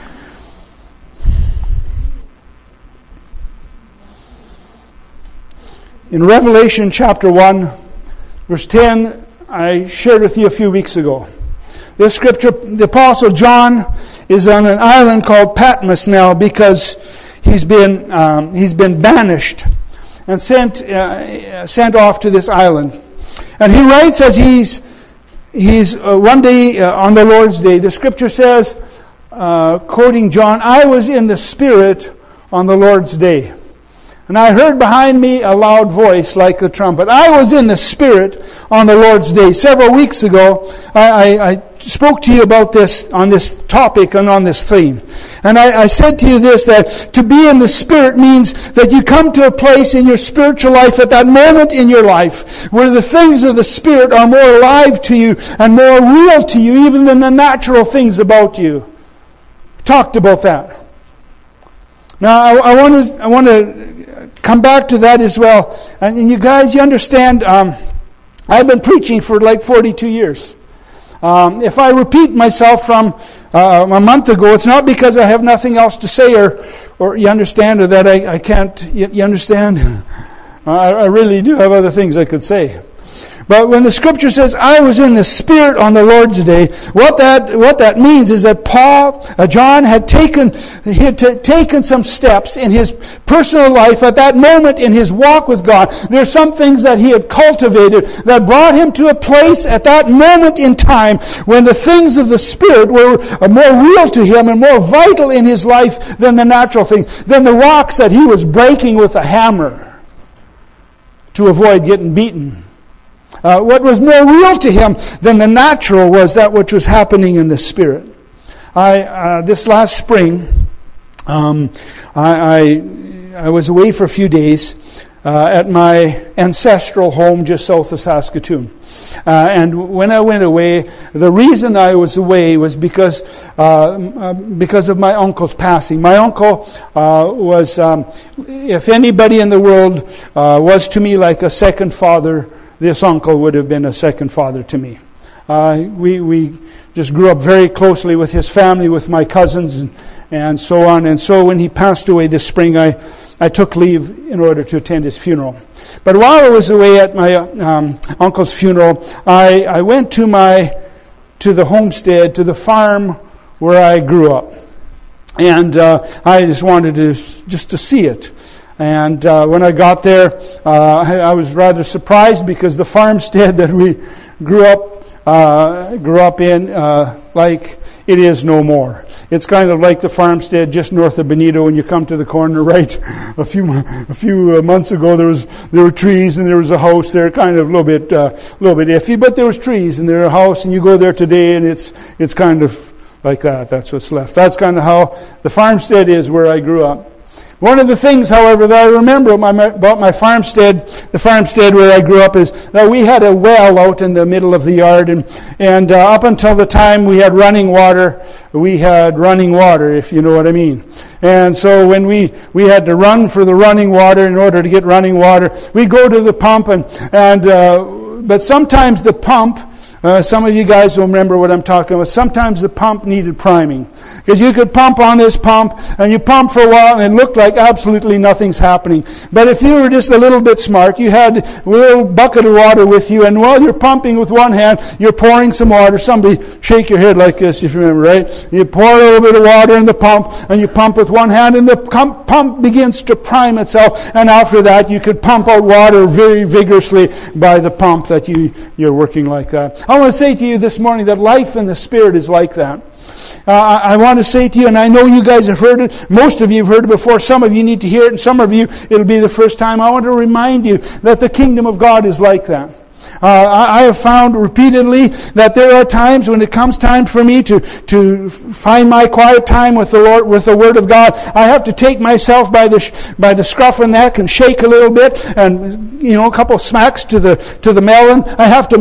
In Revelation chapter 1, verse 10, I shared with you a few weeks ago. This scripture, the Apostle John is on an island called Patmos now because he's been banished and sent off to this island. And he writes as he's one day on the Lord's Day. The scripture says, quoting John, I was in the Spirit on the Lord's day. And I heard behind me a loud voice like a trumpet. I was in the Spirit on the Lord's day. Several weeks ago, I spoke to you about this, on this topic and on this theme. And I said to you this, that to be in the Spirit means that you come to a place in your spiritual life at that moment in your life where the things of the Spirit are more alive to you and more real to you even than the natural things about you. Talked about that. Now, I want to come back to that as well. And you guys, you understand, I've been preaching for like 42 years. If I repeat myself from a month ago, it's not because I have nothing else to say or you understand, or that I can't, you understand? I really do have other things I could say. But when the scripture says, I was in the Spirit on the Lord's day, what that means is that John had taken some steps in his personal life at that moment in his walk with God. There are some things that he had cultivated that brought him to a place at that moment in time when the things of the Spirit were more real to him and more vital in his life than the natural things, than the rocks that he was breaking with a hammer to avoid getting beaten. What was more real to him than the natural was that which was happening in the Spirit. This last spring, I was away for a few days at my ancestral home just south of Saskatoon. And when I went away, the reason I was away was because of my uncle's passing. My uncle was, if anybody in the world was to me like a second father, this uncle would have been a second father to me. We just grew up very closely with his family, with my cousins and so on. And so when he passed away this spring, I took leave in order to attend his funeral. But while I was away at my uncle's funeral, I went to the homestead, to the farm where I grew up. And I just wanted to see it. And when I got there, I was rather surprised because the farmstead that we grew up in, like it is no more. It's kind of like the farmstead just north of Bonito when you come to the corner, right? A few months ago, there were trees and there was a house there, kind of a little bit iffy, but there was trees and there was a house, and you go there today and it's kind of like that. That's what's left. That's kind of how the farmstead is where I grew up. One of the things, however, that I remember about my farmstead, the farmstead where I grew up, is that we had a well out in the middle of the yard, and up until the time we had running water, if you know what I mean. And so when we had to run for the running water in order to get running water, we'd go to the pump, but sometimes the pump, some of you guys will remember what I'm talking about. Sometimes the pump needed priming. Because you could pump on this pump, and you pump for a while, and it looked like absolutely nothing's happening. But if you were just a little bit smart, you had a little bucket of water with you, and while you're pumping with one hand, you're pouring some water. Somebody shake your head like this, if you remember, right? You pour a little bit of water in the pump, and you pump with one hand, and the pump begins to prime itself. And after that, you could pump out water very vigorously by the pump that you're working like that. I want to say to you this morning that life in the Spirit is like that. I want to say to you, and I know you guys have heard it, most of you have heard it before, some of you need to hear it, and some of you, it'll be the first time. I want to remind you that the kingdom of God is like that. I have found repeatedly that there are times when it comes time for me to find my quiet time with the Lord, with the Word of God, I have to take myself by the scruff of the neck and shake a little bit, and a couple of smacks to the melon. I have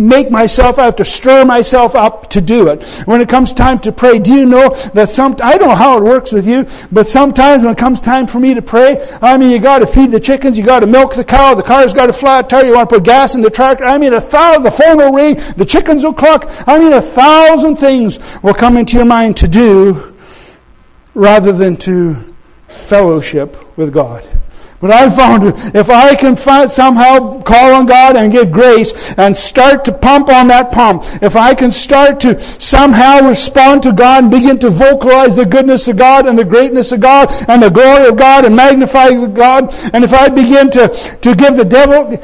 to stir myself up to do it. When it comes time to pray, do you know that I don't know how it works with you, but sometimes when it comes time for me to pray, you got to feed the chickens, you got to milk the cow, the car's got a flat tire, you want to put gas in the tractor. The phone will ring, the chickens will cluck. 1,000 things will come into your mind to do rather than to fellowship with God. But I found if I can somehow call on God and get grace and start to pump on that pump, if I can start to somehow respond to God and begin to vocalize the goodness of God and the greatness of God and the glory of God and magnify God, and if I begin to give the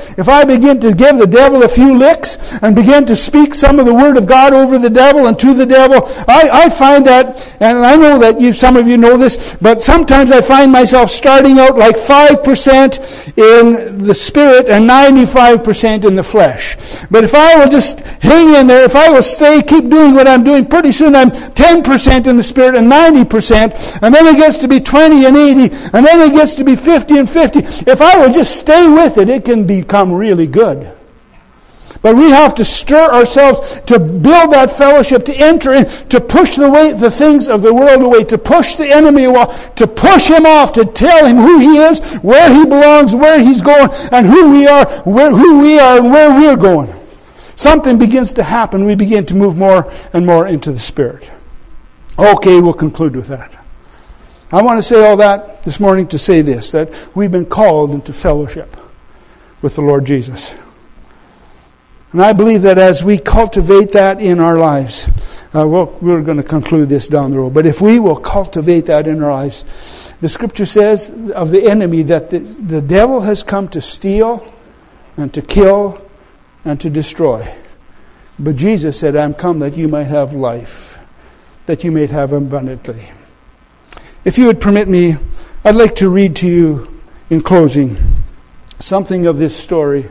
devil a few licks and begin to speak some of the word of God over the devil and to the devil, I find that, and I know that some of you know this, but sometimes I find myself starting out like 5% in the spirit and 95% in the flesh. But if I will just hang in there, if I will keep doing what I'm doing, pretty soon I'm 10% in the spirit and 90%, and then it gets to be 20 and 80, and then it gets to be 50 and 50. If I will just stay with it, it can become really good. But we have to stir ourselves to build that fellowship, to enter in, to push the things of the world away, to push the enemy away, to push him off, to tell him who he is, where he belongs, where he's going, and who we are, and where we're going. Something begins to happen. We begin to move more and more into the Spirit. Okay, we'll conclude with that. I want to say all that this morning to say this, that we've been called into fellowship with the Lord Jesus. And I believe that as we cultivate that in our lives, we're going to conclude this down the road, but if we will cultivate that in our lives, the Scripture says of the enemy that the devil has come to steal and to kill and to destroy. But Jesus said, I'm come that you might have life, that you may have abundantly. If you would permit me, I'd like to read to you in closing something of this story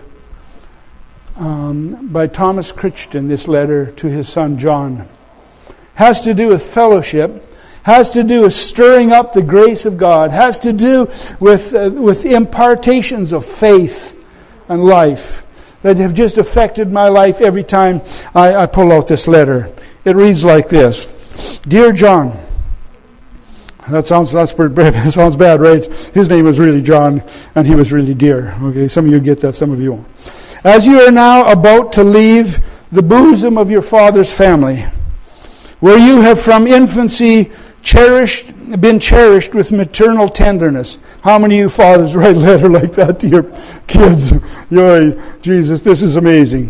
by Thomas Crichton, this letter to his son John. Has to do with fellowship, has to do with stirring up the grace of God, has to do with impartations of faith and life that have just affected my life every time I pull out this letter. It reads like this. Dear John, that sounds bad, right? His name was really John, and he was really dear. Okay, some of you get that, some of you won't. As you are now about to leave the bosom of your father's family, where you have from infancy been cherished with maternal tenderness. How many of you fathers write a letter like that to your kids? Jesus, this is amazing.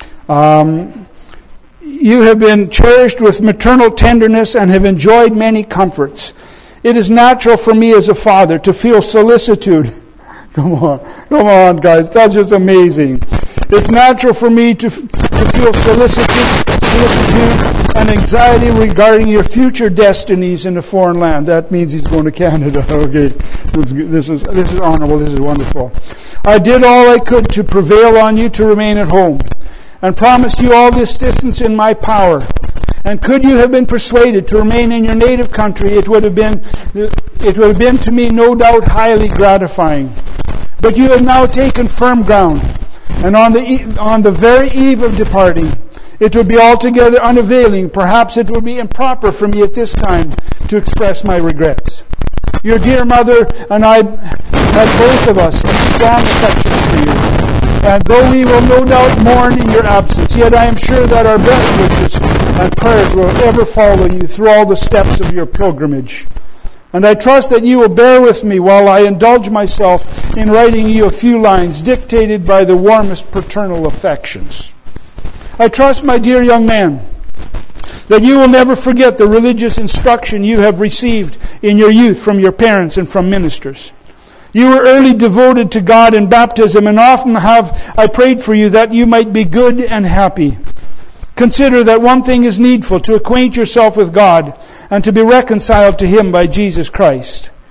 You have been cherished with maternal tenderness and have enjoyed many comforts. It is natural for me as a father to feel solicitude. Come on, guys. That's just amazing. It's natural for me to feel solicitude and anxiety regarding your future destinies in a foreign land. That means he's going to Canada. Okay, this is honorable. This is wonderful. I did all I could to prevail on you to remain at home, and promised you all the assistance in my power. And could you have been persuaded to remain in your native country, it would have been to me no doubt highly gratifying. But you have now taken firm ground, and on the very eve of departing, it would be altogether unavailing. Perhaps it would be improper for me at this time to express my regrets. Your dear mother and I have both of us a strong affection for you. And though we will no doubt mourn in your absence, yet I am sure that our best wishes and prayers will ever follow you through all the steps of your pilgrimage. And I trust that you will bear with me while I indulge myself in writing you a few lines dictated by the warmest paternal affections. I trust, my dear young man, that you will never forget the religious instruction you have received in your youth from your parents and from ministers. You were early devoted to God in baptism, and often have I prayed for you that you might be good and happy. Consider that one thing is needful: to acquaint yourself with God and to be reconciled to Him by Jesus Christ.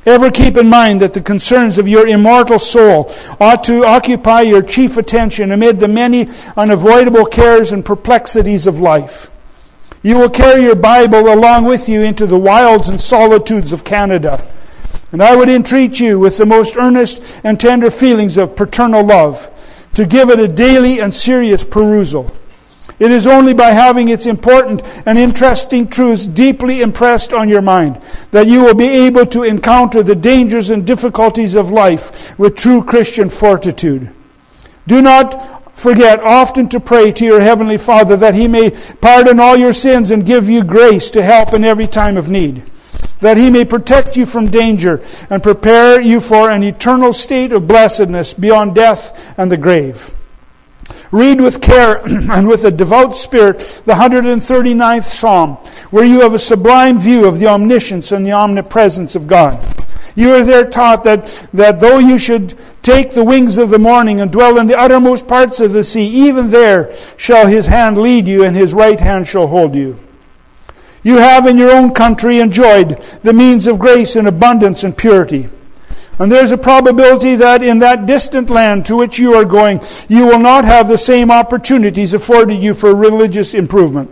Ever keep in mind that the concerns of your immortal soul ought to occupy your chief attention amid the many unavoidable cares and perplexities of life. You will carry your Bible along with you into the wilds and solitudes of Canada. And I would entreat you with the most earnest and tender feelings of paternal love to give it a daily and serious perusal. It is only by having its important and interesting truths deeply impressed on your mind that you will be able to encounter the dangers and difficulties of life with true Christian fortitude. Do not forget often to pray to your Heavenly Father that He may pardon all your sins and give you grace to help in every time of need, that He may protect you from danger and prepare you for an eternal state of blessedness beyond death and the grave. Read with care and with a devout spirit the 139th Psalm, where you have a sublime view of the omniscience and the omnipresence of God. You are there taught that though you should take the wings of the morning and dwell in the uttermost parts of the sea, even there shall His hand lead you and His right hand shall hold you. You have in your own country enjoyed the means of grace in abundance and purity. And there's a probability that in that distant land to which you are going, you will not have the same opportunities afforded you for religious improvement.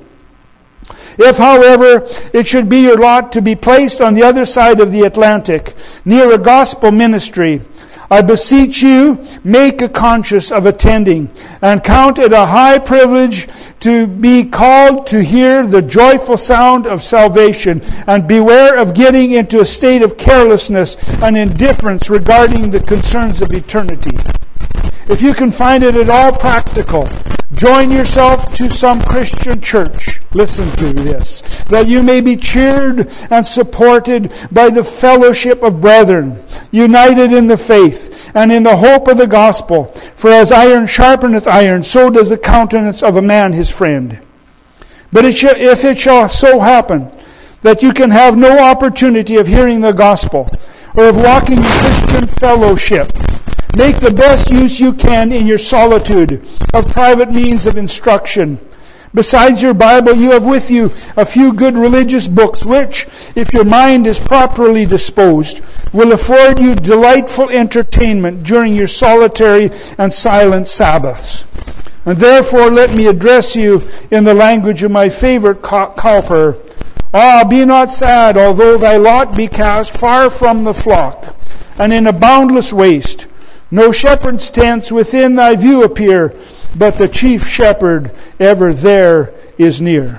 If, however, it should be your lot to be placed on the other side of the Atlantic, near a gospel ministry, I beseech you, make a conscience of attending, and count it a high privilege to be called to hear the joyful sound of salvation, and beware of getting into a state of carelessness and indifference regarding the concerns of eternity. If you can find it at all practical, join yourself to some Christian church. Listen to this. That you may be cheered and supported by the fellowship of brethren, united in the faith and in the hope of the gospel. For as iron sharpeneth iron, so does the countenance of a man his friend. But if it shall so happen that you can have no opportunity of hearing the gospel or of walking in Christian fellowship, make the best use you can in your solitude of private means of instruction. Besides your Bible, you have with you a few good religious books which, if your mind is properly disposed, will afford you delightful entertainment during your solitary and silent Sabbaths. And therefore let me address you in the language of my favorite Cowper. Ah, be not sad, although thy lot be cast far from the flock, and in a boundless waste. No shepherd's tents within thy view appear, but the chief shepherd ever there is near.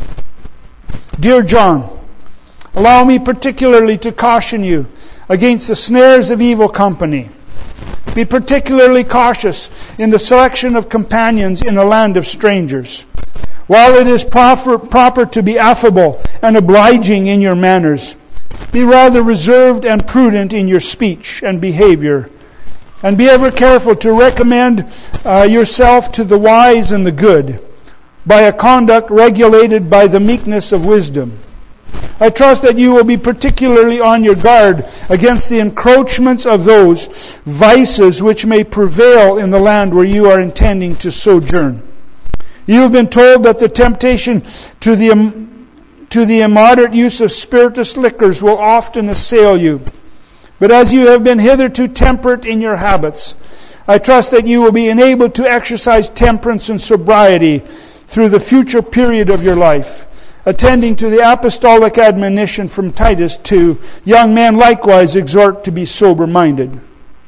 Dear John, allow me particularly to caution you against the snares of evil company. Be particularly cautious in the selection of companions in a land of strangers. While it is proper to be affable and obliging in your manners, be rather reserved and prudent in your speech and behavior. And be ever careful to recommend yourself to the wise and the good by a conduct regulated by the meekness of wisdom. I trust that you will be particularly on your guard against the encroachments of those vices which may prevail in the land where you are intending to sojourn. You have been told that the temptation to the immoderate use of spirituous liquors will often assail you. But as you have been hitherto temperate in your habits, I trust that you will be enabled to exercise temperance and sobriety through the future period of your life, attending to the apostolic admonition from Titus 2, young men likewise exhort to be sober-minded.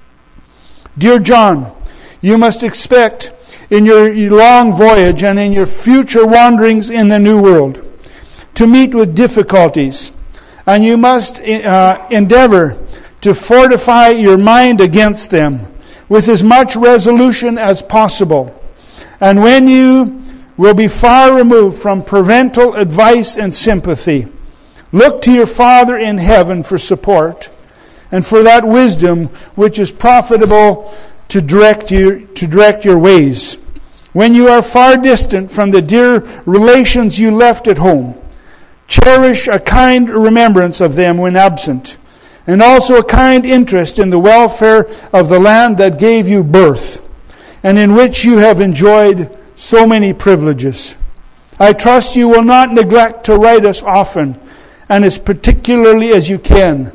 Dear John, you must expect in your long voyage and in your future wanderings in the New World to meet with difficulties, and you must endeavor to fortify your mind against them with as much resolution as possible. And when you will be far removed from parental advice and sympathy, look to your Father in heaven for support and for that wisdom which is profitable to direct your ways. When you are far distant from the dear relations you left at home, cherish a kind remembrance of them when absent, and also a kind interest in the welfare of the land that gave you birth, and in which you have enjoyed so many privileges. I trust you will not neglect to write us often, and as particularly as you can,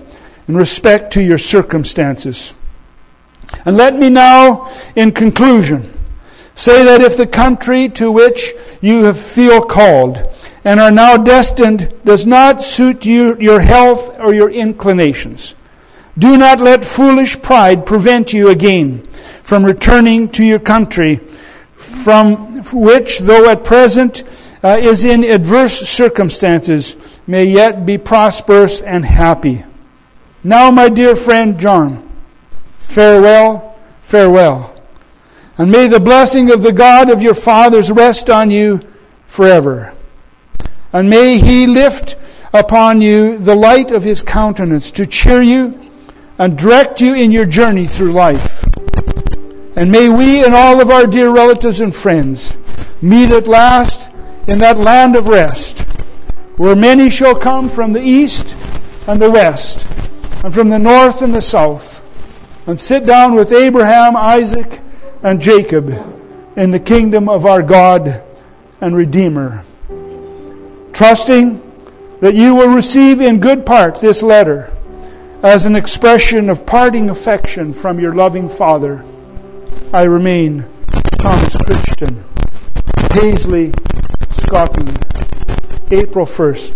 in respect to your circumstances. And let me now, in conclusion, say that if the country to which you feel called and are now destined does not suit you, your health or your inclinations, do not let foolish pride prevent you again from returning to your country, from which, though at present is in adverse circumstances, may yet be prosperous and happy. Now, my dear friend John, farewell, farewell. And may the blessing of the God of your fathers rest on you forever. And may He lift upon you the light of His countenance to cheer you and direct you in your journey through life. And may we and all of our dear relatives and friends meet at last in that land of rest, where many shall come from the east and the west, and from the north and the south, and sit down with Abraham, Isaac, and Jacob in the kingdom of our God and Redeemer. Trusting that you will receive in good part this letter as an expression of parting affection from your loving Father, I remain Thomas Crichton, Paisley, Scotland, April 1st,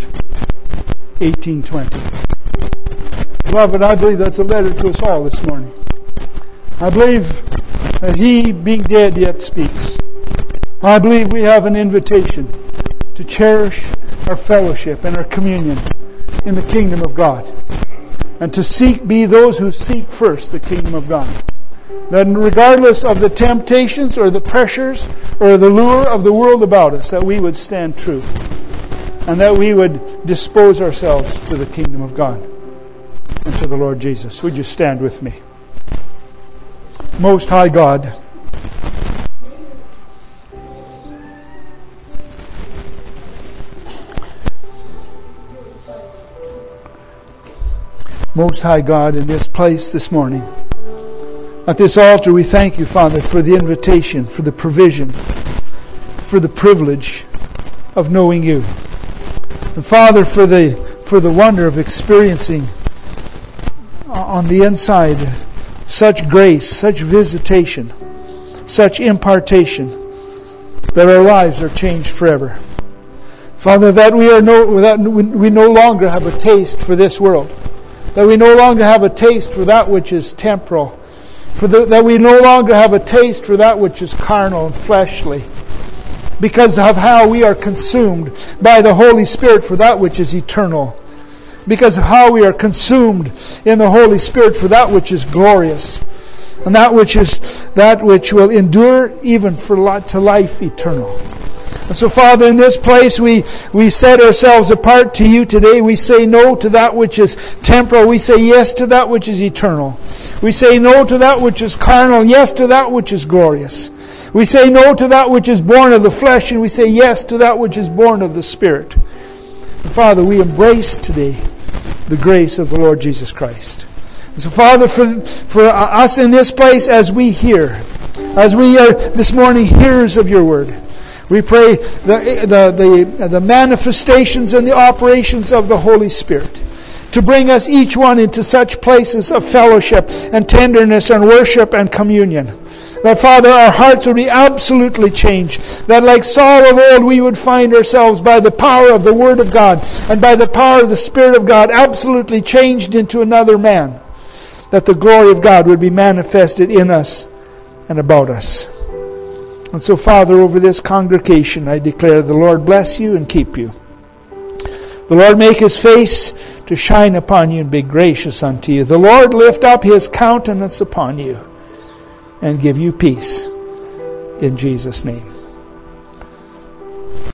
1820. Beloved, I believe that's a letter to us all this morning. I believe that He, being dead, yet speaks. I believe we have an invitation to cherish our fellowship and our communion in the kingdom of God, and to be those who seek first the kingdom of God. That regardless of the temptations or the pressures or the lure of the world about us, that we would stand true, and that we would dispose ourselves to the kingdom of God and to the Lord Jesus. Would you stand with me? Most High God, Most High God, in this place this morning, at this altar, we thank you, Father, for the invitation, for the provision, for the privilege of knowing you. And Father, for the wonder of experiencing on the inside such grace, such visitation, such impartation, that our lives are changed forever. Father, that we no longer have a taste for this world, that we no longer have a taste for that which is temporal, that we no longer have a taste for that which is carnal and fleshly, because of how we are consumed by the Holy Spirit for that which is eternal, because of how we are consumed in the Holy Spirit for that which is glorious, and that which will endure even to life eternal. And so, Father, in this place we set ourselves apart to you today. We say no to that which is temporal. We say yes to that which is eternal. We say no to that which is carnal, yes to that which is glorious. We say no to that which is born of the flesh, and we say yes to that which is born of the Spirit. And Father, we embrace today the grace of the Lord Jesus Christ. And so, Father, for us in this place, as we hear, as we are this morning hearers of your word, we pray the manifestations and the operations of the Holy Spirit to bring us each one into such places of fellowship and tenderness and worship and communion. That, Father, our hearts would be absolutely changed. That, like Saul of old, we would find ourselves by the power of the Word of God and by the power of the Spirit of God absolutely changed into another man. That the glory of God would be manifested in us and about us. And so, Father, over this congregation, I declare the Lord bless you and keep you. The Lord make His face to shine upon you and be gracious unto you. The Lord lift up His countenance upon you and give you peace. In Jesus' name.